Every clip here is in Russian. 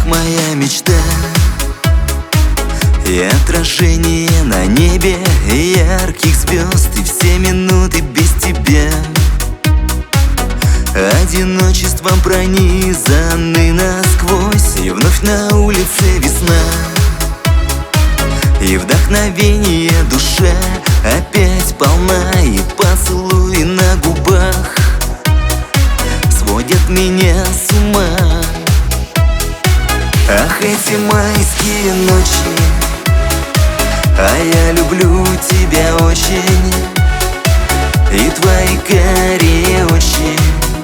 моя мечта и отражение на небе ярких звезд. И все минуты без тебя одиночеством пронизаны насквозь. И вновь на улице весна, и вдохновение душа опять полна. И поцелуи на губах сводят меня с ума. Ах, эти майские ночи, а я люблю тебя очень, и твои карие очи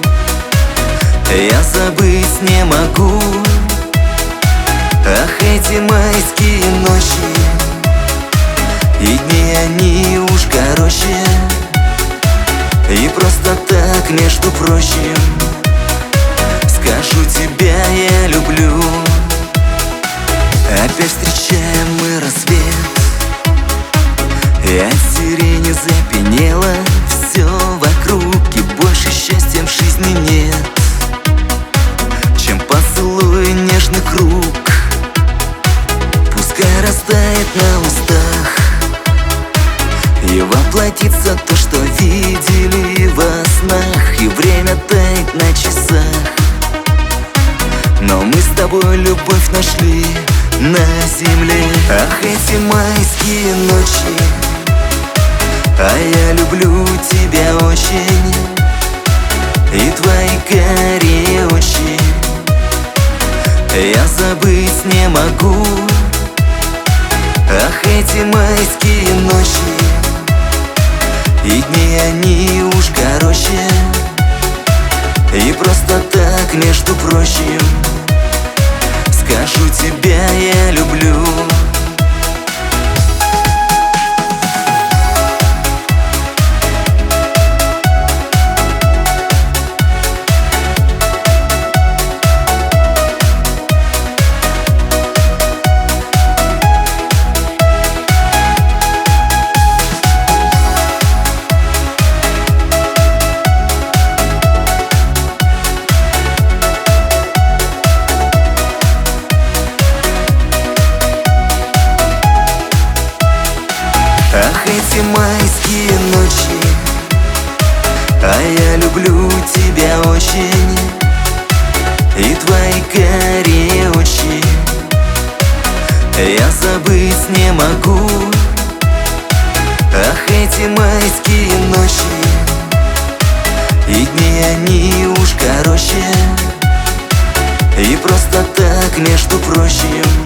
я забыть не могу. Ах, эти майские ночи, и дни они уж короче, и просто так, между прочим, скажу, тебя я люблю. Опять встречаем мы рассвет, и от сирени запенело все вокруг. И больше счастья в жизни нет, чем поцелуй нежных рук. Пускай растает на устах и воплотится то, что видели во снах. И время тает на часах, но мы с тобой любовь нашли на земле. Ах, эти майские ночи, а я люблю тебя очень, и твои карие очи я забыть не могу. Ах, эти майские ночи, и дни они уж короче, и просто так, между прочим, скажу, тебя я люблю. Ах, эти майские ночи, а я люблю тебя очень, и твои карие очи я забыть не могу. Ах, эти майские ночи, и дни они уж короче, и просто так, между прочим,